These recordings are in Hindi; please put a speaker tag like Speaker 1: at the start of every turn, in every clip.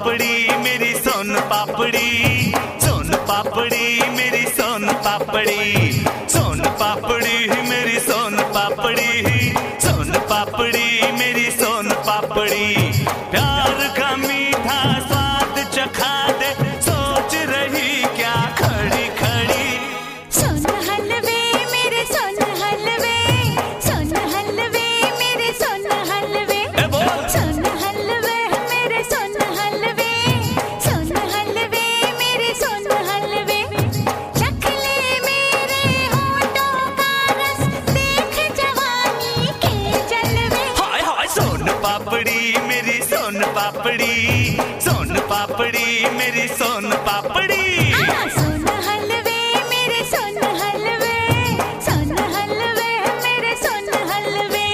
Speaker 1: पापड़ी मेरी सोन पापड़ी, सोन पापड़ी मेरी सोन पापड़ी, सोन पापड़ी मेरी सोन पापड़ी, सोन पापड़ी मेरी सोन पापड़ी। प्यार का मीठा स्वाद चखा दे, सोच रही क्या खड़ी खड़ी।
Speaker 2: सोन हलवे मेरे सोन हलवे, सोन हलवे मेरे सोन हलवे, सोन हलवे मेरे सोन हलवे, सोन हलवे मेरे सोन हलवे। चख ले मेरे होठों का रस, देख जवानी के जलवे।
Speaker 1: हाय हाय सोन पापड़ी मेरी सोन पापड़ी, सोन पापड़ी मेरी सोन पापड़ी।
Speaker 2: सोन हलवे मेरे सोन हलवे, सोन हलवे मेरे सोन हलवे।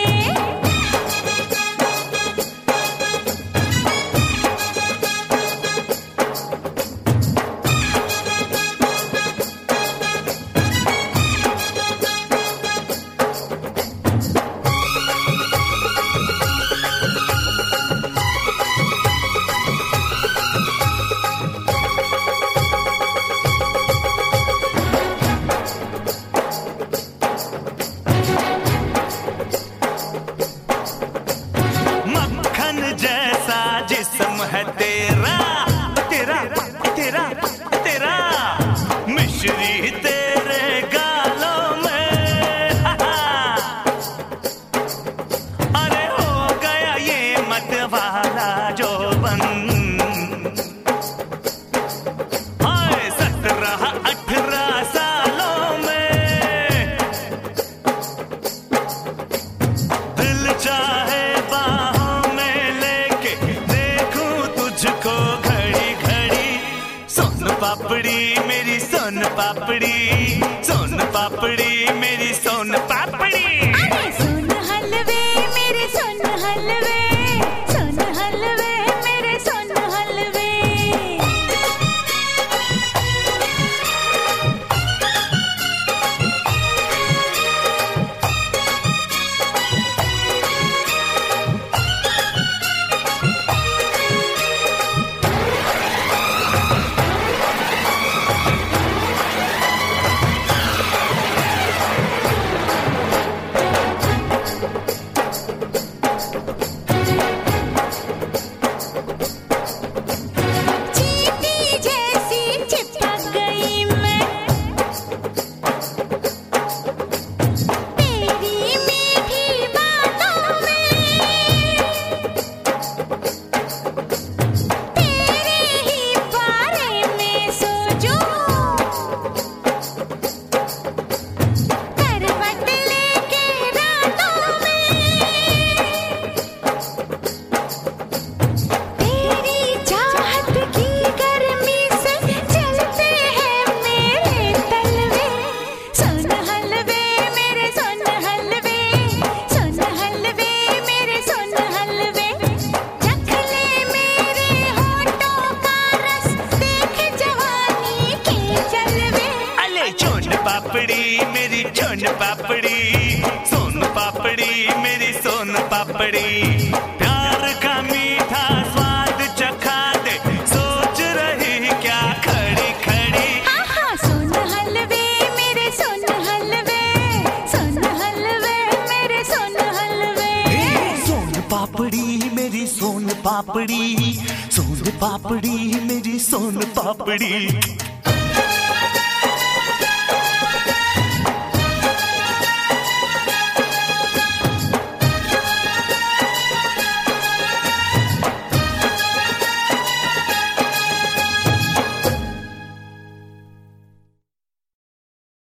Speaker 1: मक्खन जैसा जिस्म है तेरा, तेरा तेरा तेरा, मिश्री तेरे गालों में। अरे हो गया ये मत वाला जो बन, हाय 17-18 सालों में। दिल चाहे बाहों में लेके देखूं तुझको घड़ी घड़ी। सोन पापड़ी मेरी सोन पापड़ी, सोन पापड़ी मेरी सोन पापड़ी।
Speaker 2: सोन हलवे मेरे सोन हलवे, सोन हलवे मेरे सोन हलवे। चींटी जैसी चिपक गई मैं तेरी मीठी बातों में, तेरे ही बारे में सोचूं, करवट लेके रातों में। तेरी चाहत की गर्मी से जलते हैं मेरे तलवे। सोन हलवे मेरे सोन हलवे, सोन हलवे मेरे सोन हलवे। चख ले मेरे होठों का रस, देख जवानी के जलवे।
Speaker 1: अले सोन पापड़ी मेरी सोन पापड़ी, सोन पापड़ी मेरी सोन पापड़ी। प्यार का मीठा स्वाद चखा दे, सोच रही क्या खड़ी खड़ी।
Speaker 2: सोन हलवे मेरे सोन हलवे, सोन हलवे मेरे सोन हलवे।
Speaker 1: सोन पापड़ी मेरी सोन पापड़ी, सोन पापड़ी मेरी सोन पापड़ी।